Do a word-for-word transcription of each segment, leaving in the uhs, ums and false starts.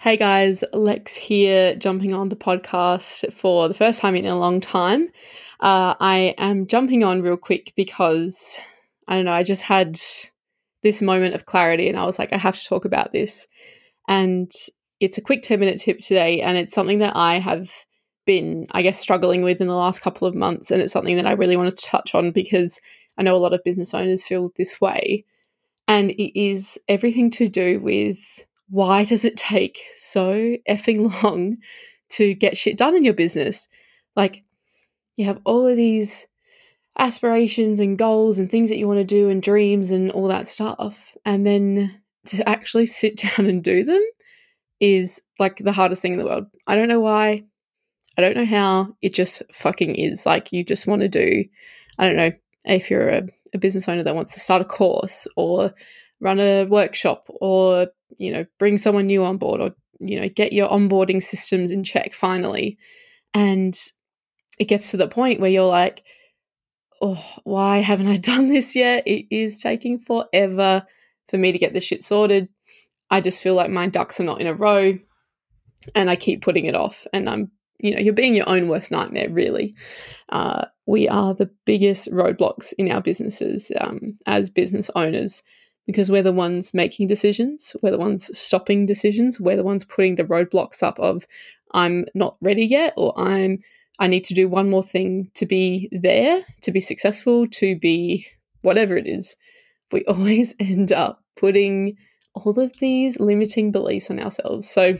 Hey guys, Lex here, jumping on the podcast for the first time in a long time. Uh, I am jumping on real quick because, I don't know, I just had this moment of clarity and I was like, I have to talk about this. And it's a quick ten minute tip today, and it's something that I have been, I guess, struggling with in the last couple of months, and it's something that I really want to touch on because I know a lot of business owners feel this way. And it is everything to do with, why does it take so effing long to get shit done in your business? Like, you have all of these aspirations and goals and things that you want to do and dreams and all that stuff, and then to actually sit down and do them is like the hardest thing in the world. I don't know why. I don't know how. It just fucking is. Like, you just want to do, I don't know, if you're a, a business owner that wants to start a course or run a workshop or, you know, bring someone new on board, or, you know, get your onboarding systems in check finally. And it gets to the point where you're like, oh, why haven't I done this yet? It is taking forever for me to get this shit sorted. I just feel like my ducks are not in a row and I keep putting it off. And I'm, you know, you're being your own worst nightmare, really. Uh, we are the biggest roadblocks in our businesses um, as business owners, because we're the ones making decisions, we're the ones stopping decisions, we're the ones putting the roadblocks up of, I'm not ready yet, or I'm I need to do one more thing to be there, to be successful, to be whatever it is. We always end up putting all of these limiting beliefs on ourselves. So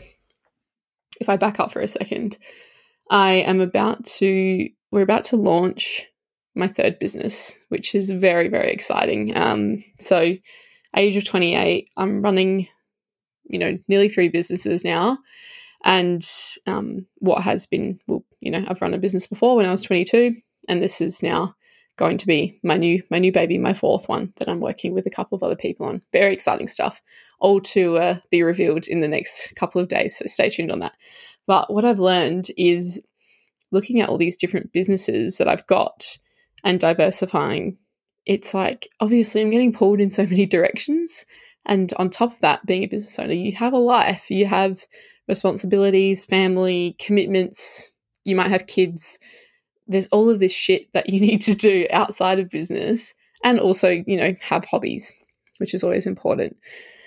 if I back up for a second, I am about to, we're about to launch my third business, which is very, very exciting. Um, so age of twenty-eight, I'm running, you know, nearly three businesses now. And um, what has been, well, you know, I've run a business before when I was twenty-two, and this is now going to be my new, my new baby, my fourth one that I'm working with a couple of other people on. Very exciting stuff, all to uh, be revealed in the next couple of days. So stay tuned on that. But what I've learned is looking at all these different businesses that I've got and diversifying. It's like, obviously I'm getting pulled in so many directions. And on top of that, being a business owner, you have a life, you have responsibilities, family, commitments, you might have kids. There's all of this shit that you need to do outside of business, and also, you know, have hobbies, which is always important.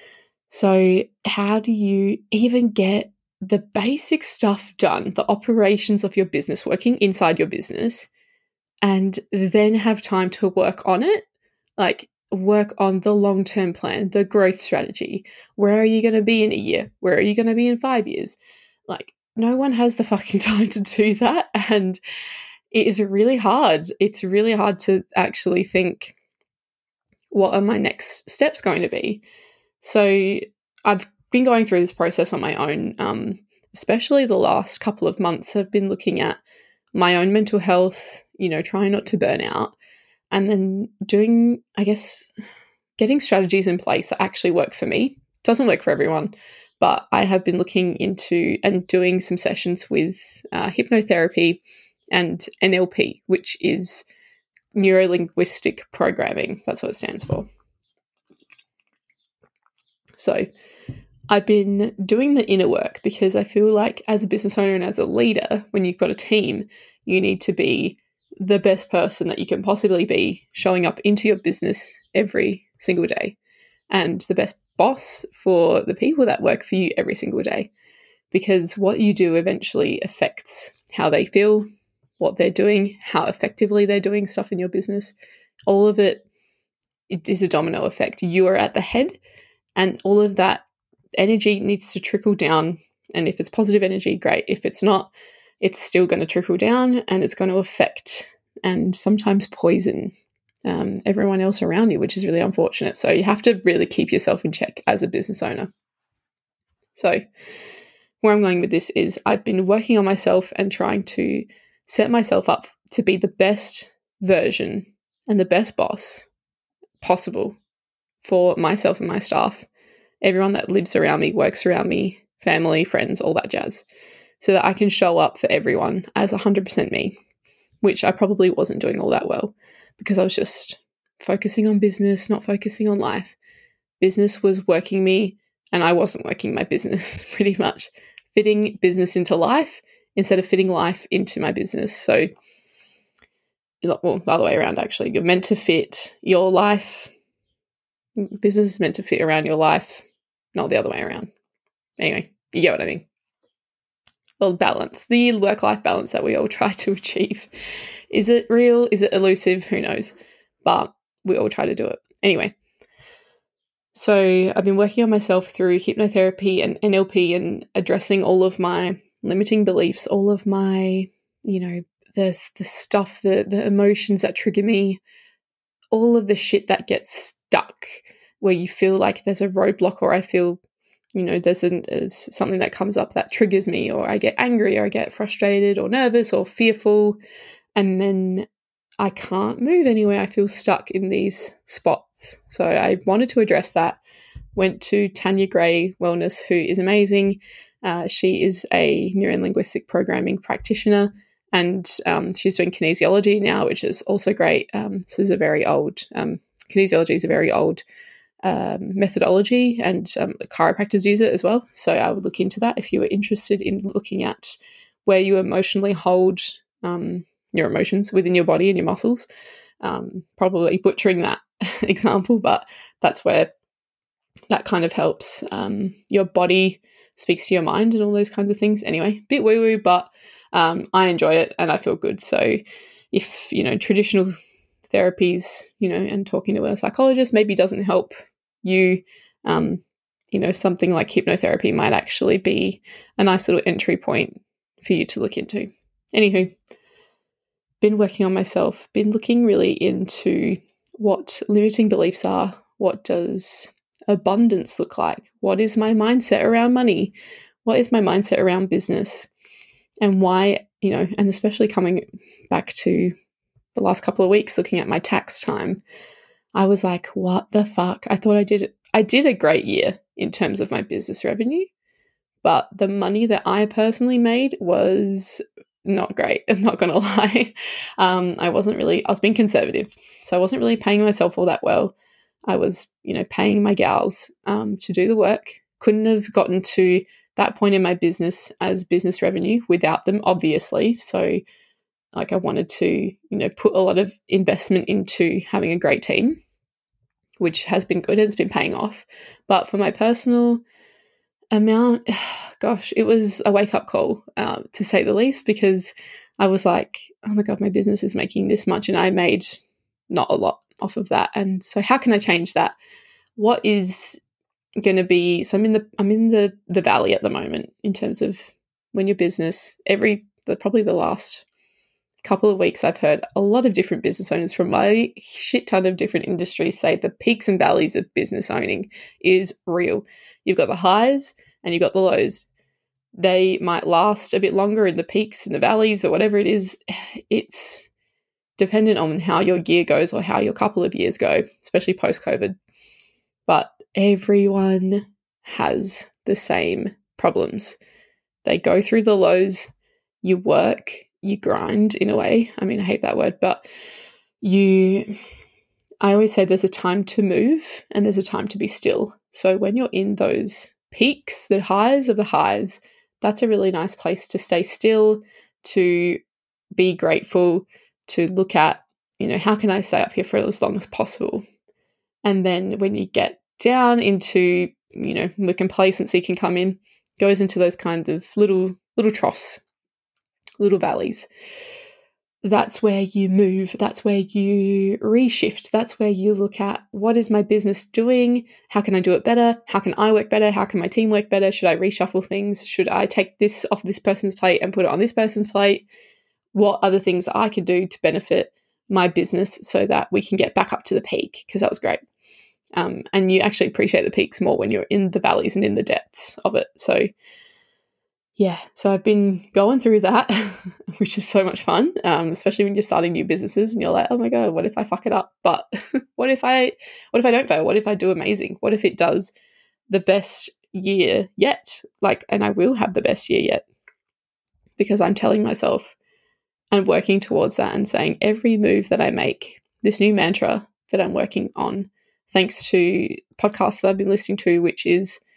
So how do you even get the basic stuff done, the operations of your business, working inside your business, and then have time to work on it? Like, work on the long-term plan, the growth strategy. Where are you going to be in a year? Where are you going to be in five years? Like, no one has the fucking time to do that. And it is really hard. It's really hard to actually think, what are my next steps going to be? So I've been going through this process on my own, um, especially the last couple of months. I've been looking at my own mental health, you know, trying not to burn out, and then doing, I guess, getting strategies in place that actually work for me. It doesn't work for everyone, but I have been looking into and doing some sessions with uh, hypnotherapy and N L P, which is neuro-linguistic programming. That's what it stands for. So I've been doing the inner work because I feel like as a business owner and as a leader, when you've got a team, you need to be the best person that you can possibly be, showing up into your business every single day, and the best boss for the people that work for you every single day, because what you do eventually affects how they feel, what they're doing, how effectively they're doing stuff in your business. All of it, it is a domino effect. You are at the head, and all of that energy needs to trickle down. And if it's positive energy, great. If it's not, it's still going to trickle down, and it's going to affect and sometimes poison um, everyone else around you, which is really unfortunate. So you have to really keep yourself in check as a business owner. So where I'm going with this is, I've been working on myself and trying to set myself up to be the best version and the best boss possible for myself and my staff, everyone that lives around me, works around me, family, friends, all that jazz, so that I can show up for everyone as one hundred percent me, which I probably wasn't doing all that well because I was just focusing on business, not focusing on life. Business was working me and I wasn't working my business pretty much, fitting business into life instead of fitting life into my business. So, well, the other way around, actually. You're meant to fit your life, business is meant to fit around your life, not the other way around. Anyway, you get what I mean. Well, balance, the work-life balance that we all try to achieve. Is it real? Is it elusive? Who knows? But we all try to do it. Anyway, so I've been working on myself through hypnotherapy and N L P and addressing all of my limiting beliefs, all of my, you know, the the stuff, the the emotions that trigger me, all of the shit that gets stuck where you feel like there's a roadblock, or I feel, you know, there's, an, there's something that comes up that triggers me, or I get angry, or I get frustrated or nervous or fearful, and then I can't move anywhere. I feel stuck in these spots. So I wanted to address that. Went to Tanya Gray Wellness, who is amazing. Uh, she is a neurolinguistic programming practitioner, and um, she's doing kinesiology now, which is also great. Um, this is a very old, um, kinesiology is a very old um, methodology, and um, chiropractors use it as well. So I would look into that if you were interested in looking at where you emotionally hold um, your emotions within your body and your muscles. Um, probably butchering that example, but that's where that kind of helps. Um, your body speaks to your mind and all those kinds of things. Anyway, bit woo-woo, but um, I enjoy it and I feel good. So if, you know, traditional therapies, you know, and talking to a psychologist maybe doesn't help you, um, you know, something like hypnotherapy might actually be a nice little entry point for you to look into. Anywho, been working on myself, been looking really into what limiting beliefs are. What does abundance look like? What is my mindset around money? What is my mindset around business? And why, you know, and especially coming back to the last couple of weeks looking at my tax time, I was like, what the fuck? I thought I did I did a great year in terms of my business revenue, but the money that I personally made was not great. I'm not going to lie. Um, I wasn't really, I was being conservative. So I wasn't really paying myself all that well. I was, you know, paying my gals um, to do the work. Couldn't have gotten to that point in my business as business revenue without them, obviously. So like I wanted to, you know, put a lot of investment into having a great team, which has been good and it's been paying off. But for my personal amount, gosh, it was a wake-up call, um, to say the least, because I was like, oh my God, my business is making this much and I made not a lot off of that. And so how can I change that? What is going to be, so I'm in the, I'm in the, the valley at the moment in terms of when your business, every, the, probably the last couple of weeks, I've heard a lot of different business owners from my shit ton of different industries say the peaks and valleys of business owning is real. You've got the highs and you've got the lows. They might last a bit longer in the peaks and the valleys or whatever it is. It's dependent on how your year goes or how your couple of years go, especially post-COVID. But everyone has the same problems. They go through the lows, you work, you grind in a way. I mean, I hate that word, but you, I always say there's a time to move and there's a time to be still. So when you're in those peaks, the highs of the highs, that's a really nice place to stay still, to be grateful, to look at, you know, how can I stay up here for as long as possible? And then when you get down into, you know, the complacency can come in, goes into those kinds of little, little troughs, little valleys. That's where you move. That's where you reshift. That's where you look at, what is my business doing? How can I do it better? How can I work better? How can my team work better? Should I reshuffle things? Should I take this off this person's plate and put it on this person's plate? What other things I could do to benefit my business so that we can get back up to the peak? Because that was great. Um, and you actually appreciate the peaks more when you're in the valleys and in the depths of it. So yeah, so I've been going through that, which is so much fun, um, especially when you're starting new businesses and you're like, oh my God, what if I fuck it up? But what if I, what if I don't fail? What if I do amazing? What if it does the best year yet? Like, and I will have the best year yet, because I'm telling myself and working towards that and saying every move that I make, this new mantra that I'm working on, thanks to podcasts that I've been listening to, which is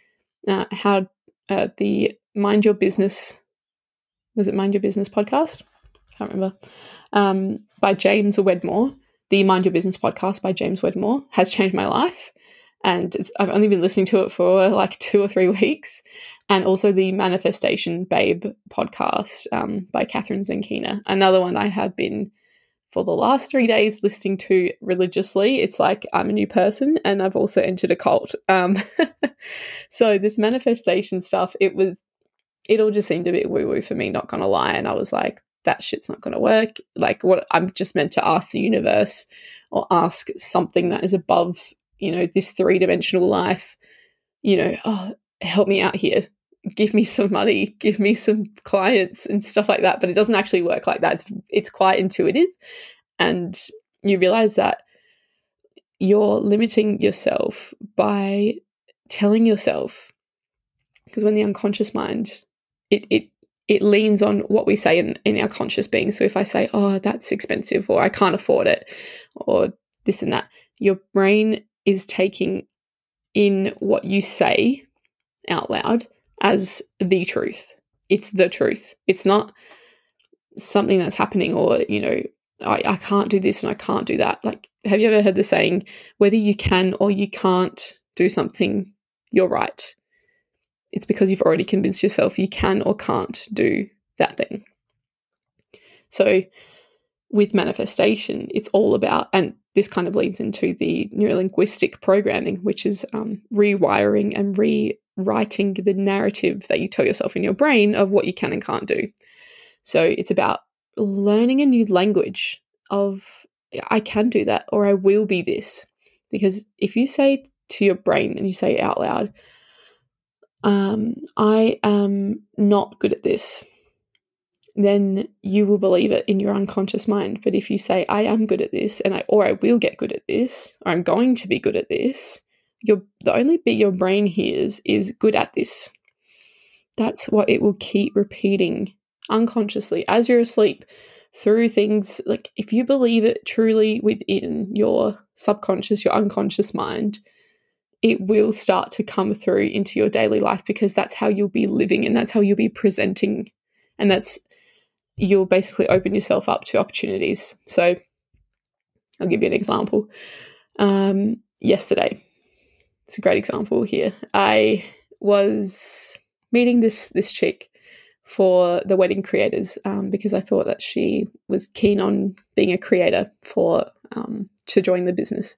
uh, how uh, the Mind Your Business, was it Mind Your Business podcast? I can't remember. Um, by James Wedmore, the Mind Your Business podcast by James Wedmore has changed my life. And it's, I've only been listening to it for like two or three weeks. And also the Manifestation Babe podcast um, by Catherine Zenkina, another one I have been for the last three days listening to religiously. It's like I'm a new person and I've also entered a cult. Um, so this manifestation stuff, it was, it all just seemed a bit woo-woo for me, not gonna lie. And I was like, that shit's not gonna work. Like, what I'm just meant to ask the universe or ask something that is above, you know, this three-dimensional life, you know, oh, help me out here. Give me some money, give me some clients and stuff like that. But it doesn't actually work like that. It's, it's quite intuitive. And you realize that you're limiting yourself by telling yourself, because when the unconscious mind, it it it leans on what we say in, in our conscious being. So if I say, oh, that's expensive, or I can't afford it, or this and that, your brain is taking in what you say out loud as the truth. It's the truth. It's not something that's happening, or, you know, I, I can't do this and I can't do that. Like, have you ever heard the saying, whether you can or you can't do something, you're right? It's because you've already convinced yourself you can or can't do that thing. So with manifestation, it's all about, and this kind of leads into the neurolinguistic programming, which is um, rewiring and rewriting the narrative that you tell yourself in your brain of what you can and can't do. So it's about learning a new language of, I can do that, or I will be this. Because if you say to your brain and you say out loud, um, I am not good at this, then you will believe it in your unconscious mind. But if you say, I am good at this, and I, or I will get good at this, or I'm going to be good at this, your the only bit your brain hears is good at this. That's what it will keep repeating unconsciously as you're asleep through things. Like, if you believe it truly within your subconscious, your unconscious mind, it will start to come through into your daily life, because that's how you'll be living and that's how you'll be presenting. And that's, you'll basically open yourself up to opportunities. So I'll give you an example. Um, yesterday, it's a great example here. I was meeting this this chick for the Wedding Creators um, because I thought that she was keen on being a creator for um, to join the business.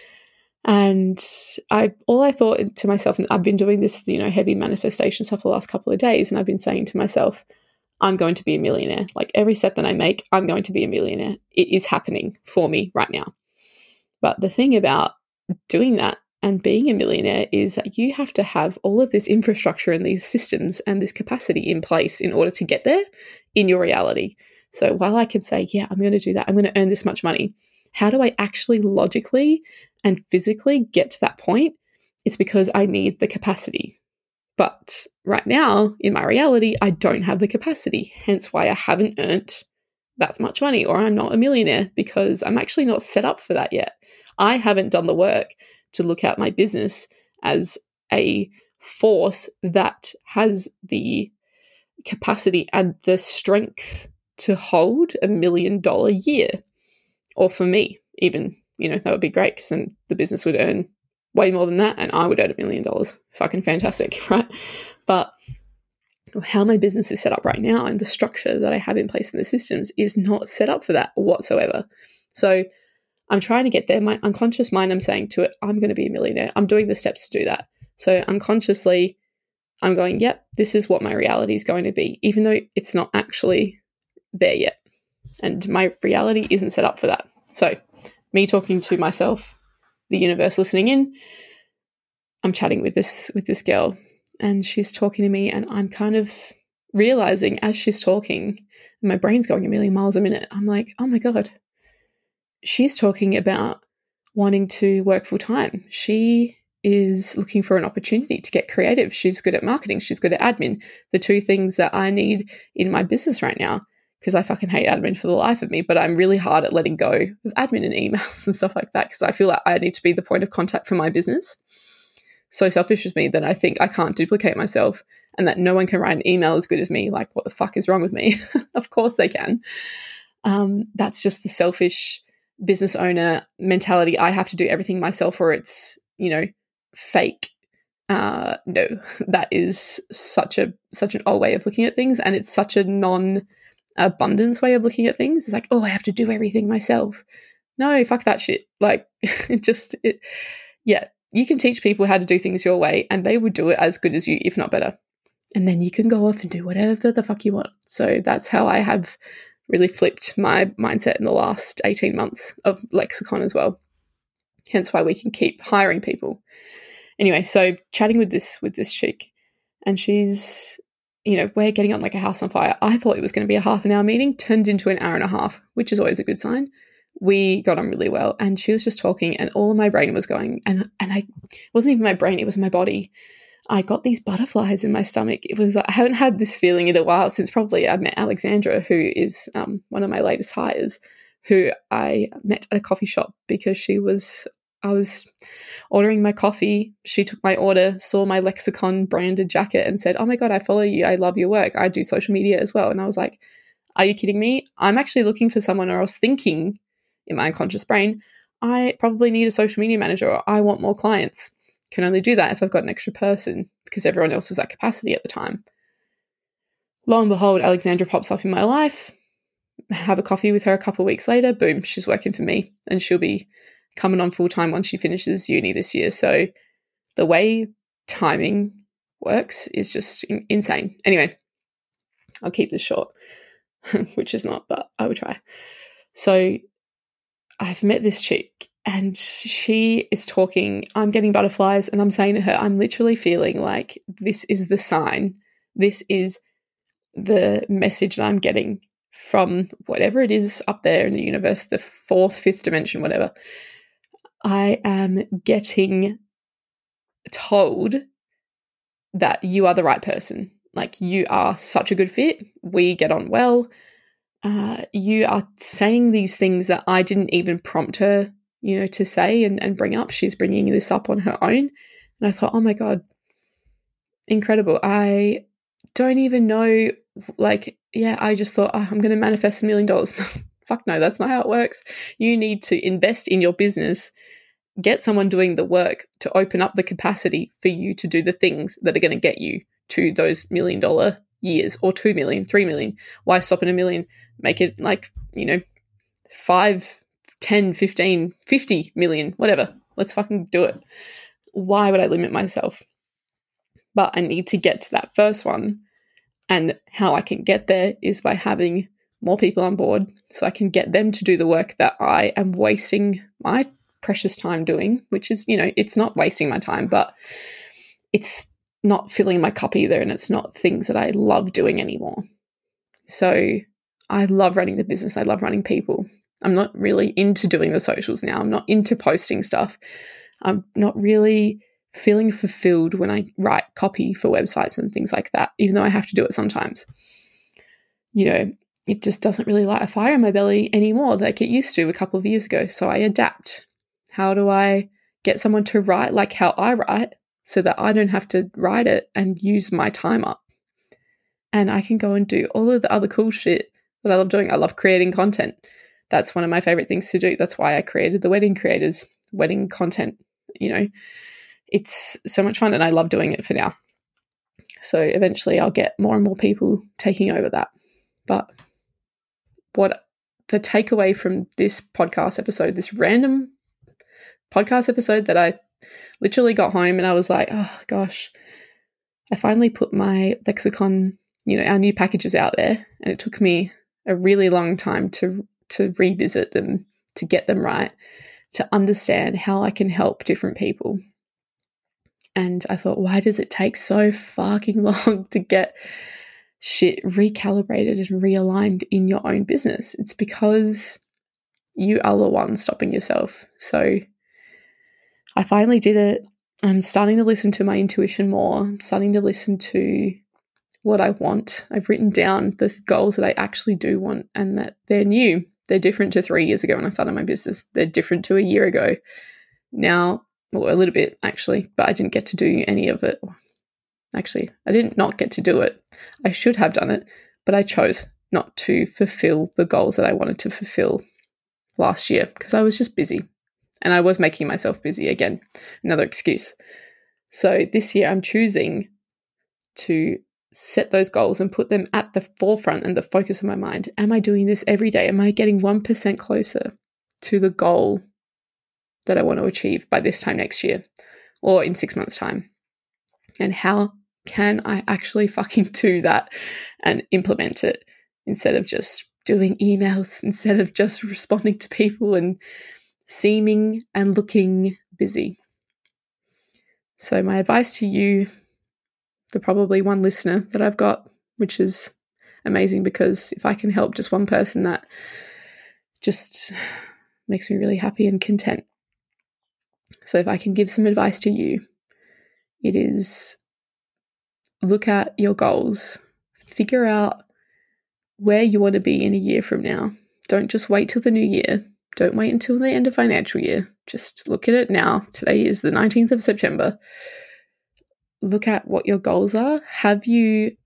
And I, all I thought to myself, and I've been doing this, you know, heavy manifestation stuff for the last couple of days, and I've been saying to myself, I'm going to be a millionaire. Like, every step that I make, I'm going to be a millionaire. It is happening for me right now. But the thing about doing that and being a millionaire is that you have to have all of this infrastructure and these systems and this capacity in place in order to get there in your reality. So while I can say, yeah, I'm going to do that, I'm going to earn this much money, how do I actually logically and physically get to that point? It's because I need the capacity. But right now, in my reality, I don't have the capacity, hence why I haven't earned that much money, or I'm not a millionaire, because I'm actually not set up for that yet. I haven't done the work to look at my business as a force that has the capacity and the strength to hold a million dollar year. Or for me, even, you know, that would be great, because then the business would earn way more than that and I would earn a million dollars. Fucking fantastic, right? But how my business is set up right now and the structure that I have in place in the systems is not set up for that whatsoever. So I'm trying to get there. My unconscious mind, I'm saying to it, I'm going to be a millionaire. I'm doing the steps to do that. So unconsciously, I'm going, yep, this is what my reality is going to be, even though it's not actually there yet. And my reality isn't set up for that. So me talking to myself, the universe listening in, I'm chatting with this with this girl, and she's talking to me, and I'm kind of realizing as she's talking, my brain's going a million miles a minute. I'm like, oh my God, she's talking about wanting to work full time. She is looking for an opportunity to get creative. She's good at marketing. She's good at admin. The two things that I need in my business right now, because I fucking hate admin for the life of me, but I'm really hard at letting go of admin and emails and stuff like that, because I feel like I need to be the point of contact for my business. so selfish with me that I think I can't duplicate myself and that no one can write an email as good as me. Like, what the fuck is wrong with me? Of course they can. Um, that's just the selfish business owner mentality. I have to do everything myself or it's, you know, fake. Uh, no, that is such a such an old way of looking at things, and it's such a non-abundance way of looking at things. It's like, oh, I have to do everything myself. No, fuck that shit. Like, it just, it, yeah, you can teach people how to do things your way, and they would do it as good as you, if not better. And then you can go off and do whatever the fuck you want. So that's how I have really flipped my mindset in the last eighteen months of Lexicon as well. Hence why we can keep hiring people. Anyway, so chatting with this with this chick, and she's, you know, we're getting on like a house on fire. I thought it was going to be a half an hour meeting, turned into an hour and a half, which is always a good sign. We got on really well, and she was just talking, and all of my brain was going, and and I it wasn't even my brain, it was my body. I got these butterflies in my stomach. It was I haven't had this feeling in a while, since probably I met Alexandra, who is um, one of my latest hires, who I met at a coffee shop because she was. I was ordering my coffee. She took my order, saw my Lexicon branded jacket and said, oh my God, I follow you. I love your work. I do social media as well. And I was like, are you kidding me? I'm actually looking for someone, or I was thinking in my unconscious brain, I probably need a social media manager, or I want more clients. Can only do that if I've got an extra person, because everyone else was at capacity at the time. Lo and behold, Alexandra pops up in my life. Have a coffee with her a couple of weeks later. Boom, she's working for me, and she'll be coming on full-time once she finishes uni this year. So the way timing works is just in- insane. Anyway, I'll keep this short, which is not, but I would try. So I've met this chick, and she is talking, I'm getting butterflies, and I'm saying to her, I'm literally feeling like this is the sign. This is the message that I'm getting from whatever it is up there in the universe, the fourth, fifth dimension, whatever. I am getting told that you are the right person. Like, you are such a good fit. We get on well. Uh, you are saying these things that I didn't even prompt her, you know, to say and, and bring up. She's bringing this up on her own. And I thought, oh my God, incredible. I don't even know, like, yeah, I just thought, oh, I'm going to manifest a million dollars. Fuck no, that's not how it works. You need to invest in your business, get someone doing the work to open up the capacity for you to do the things that are going to get you to those million dollar years, or two million, three million. Why stop at a million? Make it like, you know, five, ten, fifteen, fifty million, whatever. Let's fucking do it. Why would I limit myself? But I need to get to that first one. And how I can get there is by having more people on board, so I can get them to do the work that I am wasting my precious time doing, which is, you know, it's not wasting my time, but it's not filling my cup either, and it's not things that I love doing anymore. So I love running the business. I love running people. I'm not really into doing the socials now. I'm not into posting stuff. I'm not really feeling fulfilled when I write copy for websites and things like that, even though I have to do it sometimes. You know, it just doesn't really light a fire in my belly anymore like it used to a couple of years ago. So I adapt. How do I get someone to write like how I write, so that I don't have to write it and use my time up? And I can go and do all of the other cool shit that I love doing. I love creating content. That's one of my favorite things to do. That's why I created the Wedding Creators, wedding content. You know, it's so much fun, and I love doing it for now. So eventually I'll get more and more people taking over that. But what the takeaway from this podcast episode, this random podcast episode that I literally got home and I was like, oh gosh, I finally put my Lexicon, you know, our new packages out there, and it took me a really long time to to revisit them, to get them right, to understand how I can help different people. And I thought, why does it take so fucking long to get shit recalibrated and realigned in your own business? It's because you are the one stopping yourself. So I finally did it. I'm starting to listen to my intuition more. I'm starting to listen to what I want. I've written down the goals that I actually do want, and that they're new. They're different to three years ago when I started my business. They're different to a year ago. Now, well, a little bit actually, but I didn't get to do any of it. Actually, I didn't not get to do it. I should have done it, but I chose not to fulfill the goals that I wanted to fulfill last year because I was just busy and I was making myself busy again. Another excuse. So this year I'm choosing to set those goals and put them at the forefront and the focus of my mind. Am I doing this every day? Am I getting one percent closer to the goal that I want to achieve by this time next year or in six months' time? And how can I actually fucking do that and implement it instead of just doing emails, instead of just responding to people and seeming and looking busy? So my advice to you, the probably one listener that I've got, which is amazing because if I can help just one person, that just makes me really happy and content. So if I can give some advice to you, it is look at your goals, figure out where you want to be in a year from now. Don't just wait till the new year. Don't wait until the end of financial year. Just look at it now. Today is the nineteenth of September. Look at what your goals are. Have you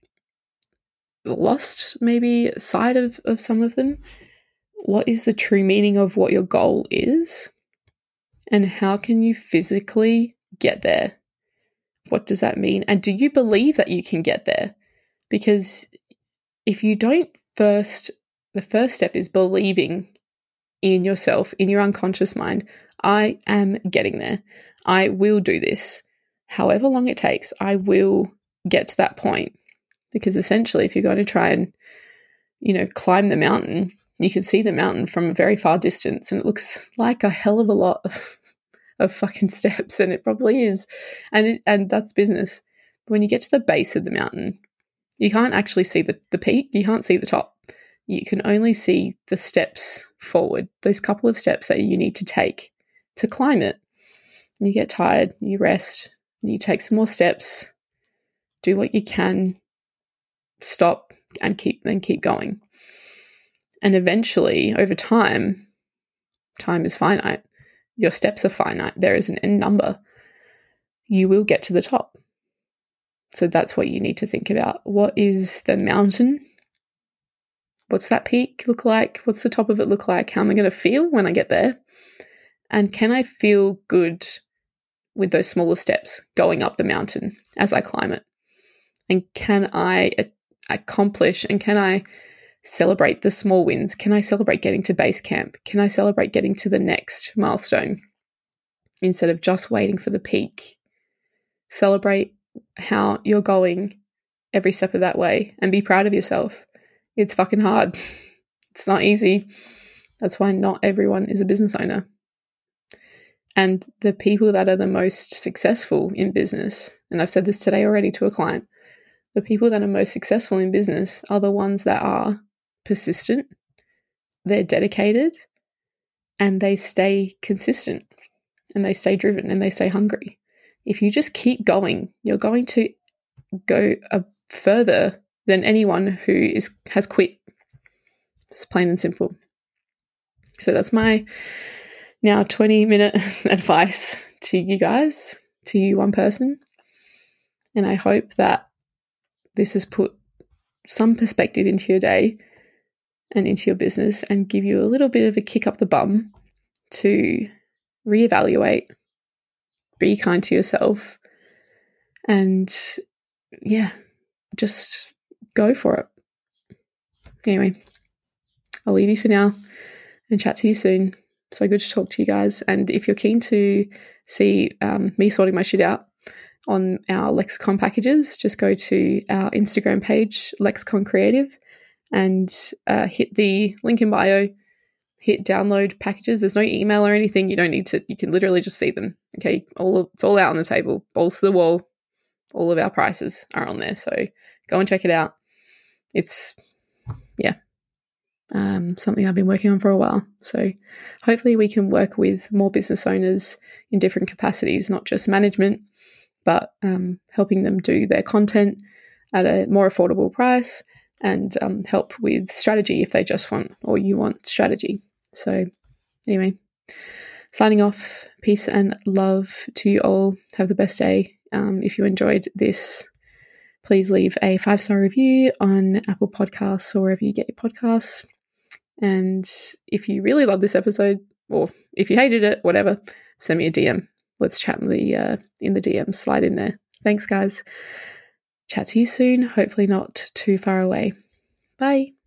lost maybe sight of, of some of them? What is the true meaning of what your goal is? And how can you physically get there? What does that mean? And do you believe that you can get there? Because if you don't first, the first step is believing in yourself, in your unconscious mind, I am getting there. I will do this. However long it takes, I will get to that point. Because essentially, if you're going to try and, you know, climb the mountain, you can see the mountain from a very far distance and it looks like a hell of a lot of, of fucking steps, and it probably is. And it, and that's business. But when you get to the base of the mountain, you can't actually see the, the peak. You can't see the top. You can only see the steps forward, those couple of steps that you need to take to climb it. And you get tired, you rest, you take some more steps, do what you can, stop and keep then keep going. And eventually, over time, time is finite. Your steps are finite. There is an end number. You will get to the top. So that's what you need to think about. What is the mountain? What's that peak look like? What's the top of it look like? How am I going to feel when I get there? And can I feel good with those smaller steps going up the mountain as I climb it? And can I a- accomplish and can I celebrate the small wins? Can I celebrate getting to base camp? Can I celebrate getting to the next milestone instead of just waiting for the peak? Celebrate how you're going every step of that way and be proud of yourself. It's fucking hard. It's not easy. That's why not everyone is a business owner. And the people that are the most successful in business, and I've said this today already to a client, the people that are most successful in business are the ones that are persistent, they're dedicated, and they stay consistent, and they stay driven, and they stay hungry. If you just keep going, you're going to go a further than anyone who is has quit. It's plain and simple. So that's my now twenty minute advice to you guys, to you one person. And I hope that this has put some perspective into your day and into your business and give you a little bit of a kick up the bum to reevaluate, be kind to yourself, and yeah, just go for it. Anyway, I'll leave you for now and chat to you soon. So good to talk to you guys. And if you're keen to see um, me sorting my shit out on our Lexicon packages, just go to our Instagram page, Lexicon Creative, and uh, hit the link in bio, hit download packages. There's no email or anything. You don't need to, you can literally just see them. Okay. All of, it's all out on the table, balls to the wall. All of our prices are on there. So go and check it out. It's, yeah, um, something I've been working on for a while. So hopefully we can work with more business owners in different capacities, not just management, but um, helping them do their content at a more affordable price and um, help with strategy if they just want, or you want strategy. So anyway, signing off. Peace and love to you all. Have the best day. Um, if you enjoyed this, please leave a five-star review on Apple Podcasts or wherever you get your podcasts. And if you really love this episode, or if you hated it, whatever, send me a D M. Let's chat in the, uh, in the D M. Slide in there. Thanks, guys. Chat to you soon. Hopefully not too far away. Bye.